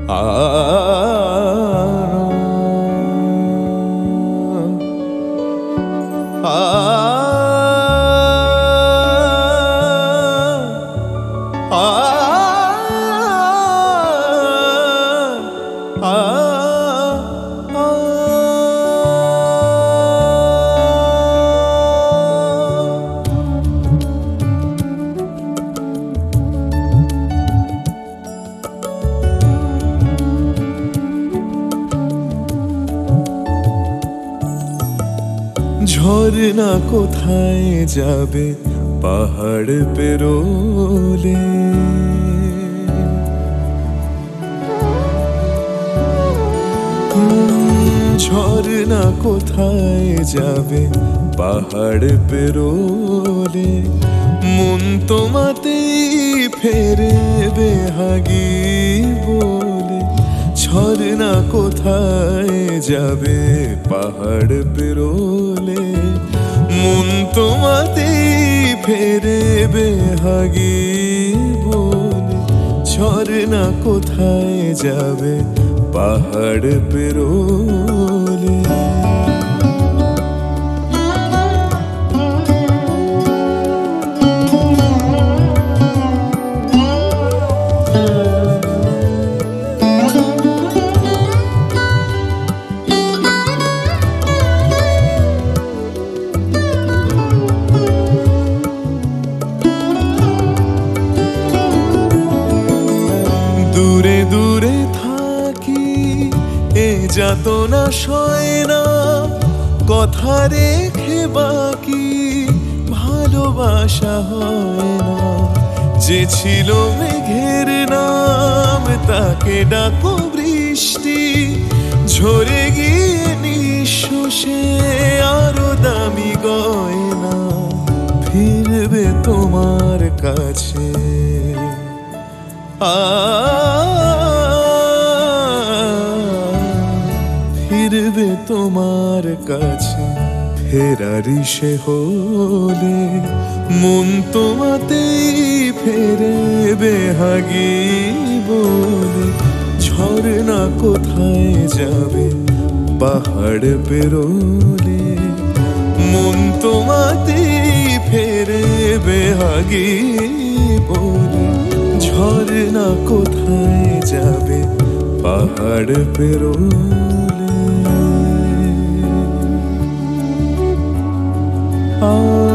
ঝরনা কোথায় যাবে পাহাড় পেরোলে, ঝরনা কোথায় যাবে পাহাড় পেরোলে, মন তোমাতেই ফেরে বেহাগি বলে। ঝরনা কোথায় যাবে পাহাড় পেরোলে, মন তোমাতেই ফেরে বেহাগি বলে। ঝরনা কোথায় যাবে পাহাড় পেরোলে। দূরে দূরে থাকি এ যাতনা সয় না, কথা রেখে বাকি ভালোবাসা হয় না। যে ছিল মেঘের নাম তাকে ডাকো বৃষ্টি, ঝরে গিয়ে নিঃশ্বাসে আরো দামি গয়না ফিরবে তোমার কাছে। ফিরবে তোমার কাছে ফেরারি সে হলে, মন তোমাতেই ফেরে বেহাগি বলে। ঝরনা কোথায় যাবে পাহাড় পেরোলে, মন তোমাতেই ফেরে বেহাগি বলে। ঝরনা কোথায় যাবে পাহাড় পেরোলে।